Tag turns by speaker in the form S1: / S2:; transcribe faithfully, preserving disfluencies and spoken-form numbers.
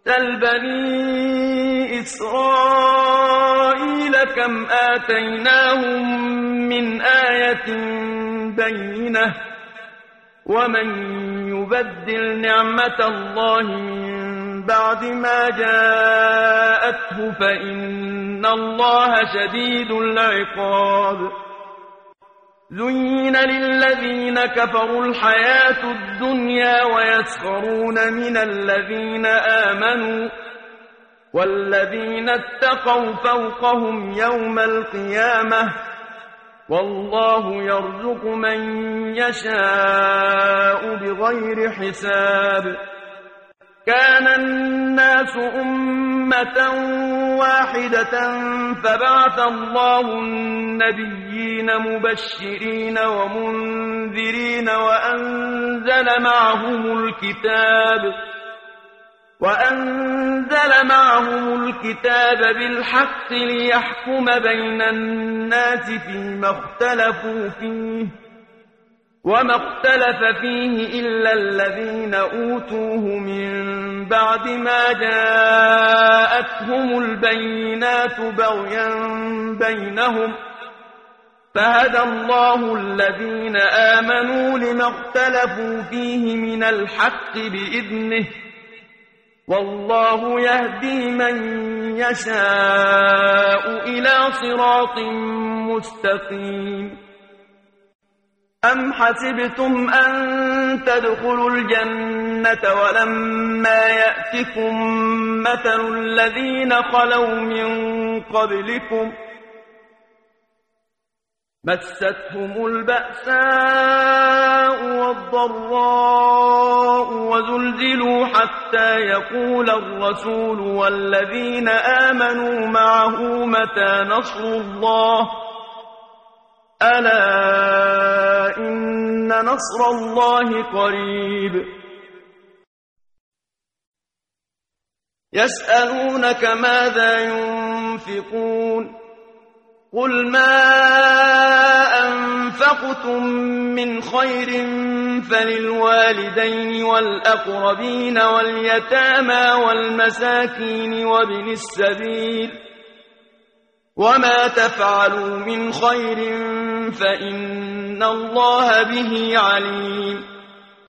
S1: سل بني إسرائيل كم آتيناهم من آية بينة ومن يبدل نعمة الله من بعد ما جاءته فإن الله شديد العقاب زين للذين كفروا الحياة الدنيا ويسخرون من الذين آمنوا والذين اتقوا فوقهم يوم القيامة والله يرزق من يشاء بغير حساب كان الناس أمة واحدة فبعث الله النبيين مبشرين ومنذرين وأنزل معهم الكتاب وأنزل معهم الكتاب بالحق ليحكم بين الناس فيما اختلفوا فيه وما اختلف فيه إلا الذين أوتوه من بعد ما جاءتهم البينات بغيا بينهم فهدى الله الذين آمنوا لما اختلفوا فيه من الحق بإذنه والله يهدي من يشاء إلى صراط مستقيم أم حسبتم أن تدخلوا الجنة ولما يأتكم مثل الذين خلوا من قبلكم مستهم البأساء والضراء وزلزلوا حتى يقول الرسول والذين آمنوا معه متى نصر الله ألا إن نصر الله قريب يسألونك ماذا ينفقون قل ما أنفقتم من خير فللوالدين والأقربين واليتامى والمساكين وابن السبيل وما تفعلوا من خير فإن الله به عليم